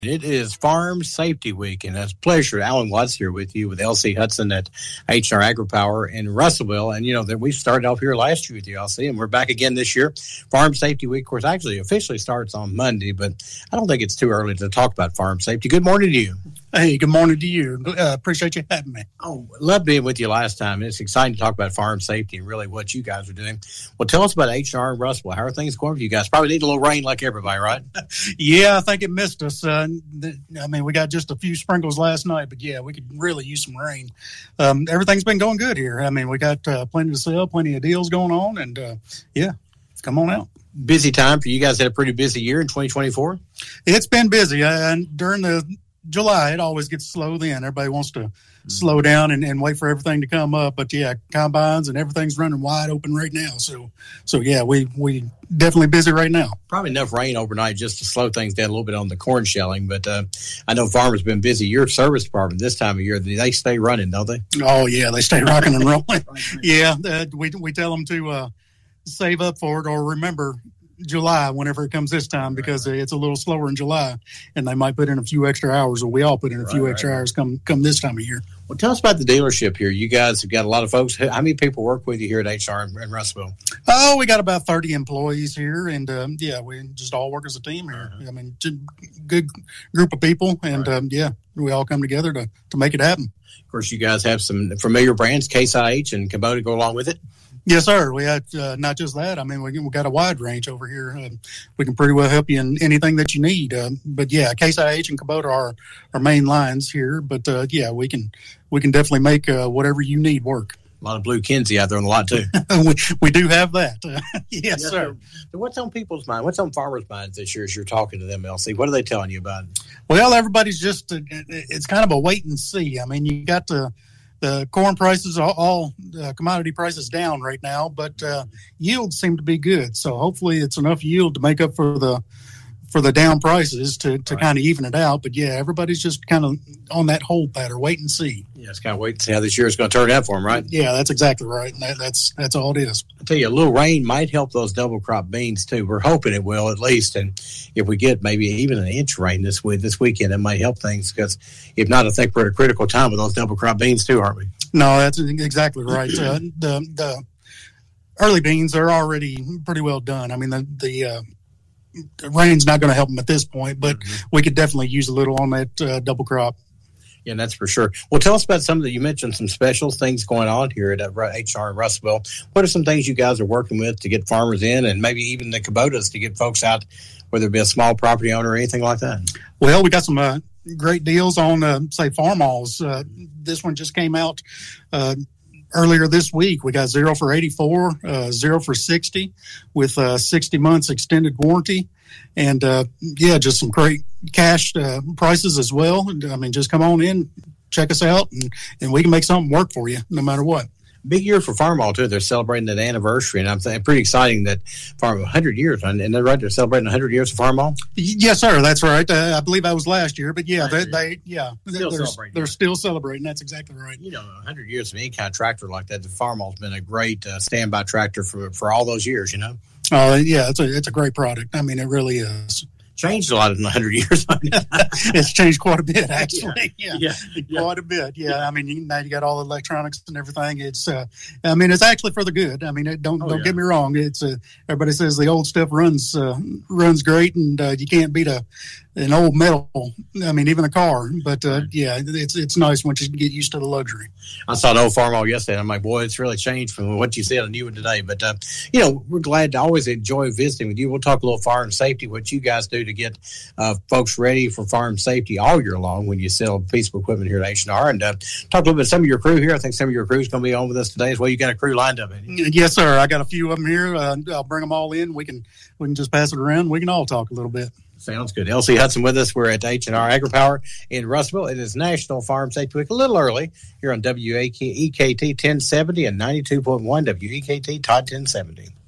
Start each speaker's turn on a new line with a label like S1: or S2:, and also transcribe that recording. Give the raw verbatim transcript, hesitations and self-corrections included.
S1: It is Farm Safety Week, and it's a pleasure. Alan Watts here with you with L C Hudson at H and R AgriPower in Russellville. And, you know, that we started off here last year with you, L C, and we're back again this year. Farm Safety Week, of course, actually officially starts on Monday, but I don't think it's too early to talk about farm safety. Good morning to you.
S2: Hey, good morning to you. Uh, appreciate you having me.
S1: Oh, loved being with you last time. It's exciting to talk about farm safety and really what you guys are doing. Well, tell us about H and R and Russellville. How are things going for you guys? Probably need a little rain like everybody, right?
S2: Yeah, I think it missed us. Uh, I mean, we got just a few sprinkles last night, but yeah, we could really use some rain. Um, everything's been going good here. I mean, we got uh, plenty to sell, plenty of deals going on, and uh, yeah, come on out.
S1: Busy time for you guys. Had a pretty busy year in twenty twenty-four.
S2: It's been busy, uh, and during the July, it always gets slow then. Everybody wants to mm-hmm. slow down and, and wait for everything to come up. But, yeah, combines and everything's running wide open right now. So, so yeah, we we definitely busy right now.
S1: Probably enough rain overnight just to slow things down a little bit on the corn shelling. But uh, I know farmers have been busy. Your service department this time of year, they stay running, don't they?
S2: Oh, yeah, they stay rocking and rolling. Yeah, uh, we, we tell them to uh, save up for it or remember July whenever it comes this time because right, right. it's a little slower in July and they might put in a few extra hours, or we all put in a right, few extra right, hours come come this time of year.
S1: Well, tell us about the dealership here. You guys have got a lot of folks. How many people work with you here at H and R in, in Russellville?
S2: Oh, we got about thirty employees here, and um, yeah, we just all work as a team here. Uh-huh. I mean, good group of people, and right. um, yeah, we all come together to to make it happen.
S1: Of course, you guys have some familiar brands, Case I H and Kubota, go along with it.
S2: Yes, sir. We had uh, not just that. I mean, we we got a wide range over here. Uh, we can pretty well help you in anything that you need. Uh, but yeah, Case I H and Kubota are our main lines here. But uh, yeah, we can we can definitely make uh, whatever you need work.
S1: A lot of Blue Kinsey out there on the lot too.
S2: we we do have that. Uh, yes, yes, sir.
S1: So what's on people's mind? What's on farmers' minds this year as you're talking to them, L C? What are they telling you about it?
S2: Well, everybody's just uh, it's kind of a wait and see. I mean, you got to. The corn prices, all, all uh, commodity prices down right now, but uh, yields seem to be good. So hopefully it's enough yield to make up for the for the down prices to, to right. kind of even it out. But, yeah, everybody's just kind of on that hold pattern, wait and see.
S1: Yeah, it's kind of wait and see how this year is going to turn out for them, right?
S2: Yeah, that's exactly right. And that, that's that's all it is.
S1: I tell you, a little rain might help those double crop beans too. We're hoping it will at least. And if we get maybe even an inch rain this week, this weekend, it might help things because if not, I think we're at a critical time with those double crop beans too, aren't we?
S2: No, that's exactly right. uh, the the early beans are already pretty well done. I mean, the the, uh, the rain's not going to help them at this point, but mm-hmm. we could definitely use a little on that uh, double crop.
S1: Yeah, that's for sure. Well, tell us about some of the, you mentioned some special things going on here at H and R in Russellville. What are some things you guys are working with to get farmers in and maybe even the Kubotas to get folks out, whether it be a small property owner or anything like that?
S2: Well, we got some uh, great deals on, uh, say, Farmalls. Uh, this one just came out uh, earlier this week. We got zero for eighty-four, uh, zero for sixty with uh, sixty months extended warranty. And, uh, yeah, just some great cash uh, prices as well. I mean, just come on in, check us out, and, and we can make something work for you no matter what.
S1: Big year for Farmall, too. They're celebrating that anniversary, and I'm saying pretty exciting that Farm one hundred years, and they're right, they're celebrating one hundred years of Farmall?
S2: Yes, sir, that's right. Uh, I believe that was last year, but yeah, they, they yeah,
S1: still
S2: they're,
S1: celebrating.
S2: They're still celebrating. That's exactly right.
S1: You know, one hundred years of any kind of tractor like that, the Farmall's been a great uh, standby tractor for, for all those years, you know?
S2: Oh, uh, yeah, it's a, it's a great product. I mean, it really is.
S1: Changed a lot in one hundred years.
S2: It's changed quite a bit, actually. Yeah,
S1: yeah. yeah.
S2: Quite a bit. Yeah, I mean, you, now you got all the electronics and everything. It's, uh, I mean, it's actually for the good. I mean, it, don't oh, don't yeah. get me wrong. It's uh, everybody says the old stuff runs uh, runs great, and uh, you can't beat a an old metal. I mean, even a car. But uh, yeah, it's it's nice once you get used to the luxury.
S1: I saw an old Farmall yesterday. I'm like, boy, it's really changed from what you said. I knew it today. But uh, you know, we're glad to always enjoy visiting with you. We'll talk a little farm safety, what you guys do to get uh, folks ready for farm safety all year long when you sell a piece of equipment here at H and R. And uh, talk a little bit of some of your crew here. I think some of your crew is going to be on with us today as well. You got a crew lined up, haven't you?
S2: Yes, sir. I got a few of them here. Uh, I'll bring them all in. We can we can just pass it around. We can all talk a little bit.
S1: Sounds good. L C Hudson with us. We're at H and R AgriPower in Russellville. It is National Farm Safety Week, a little early here on W E K T ten seventy and ninety-two point one W E K T Todd ten seventy.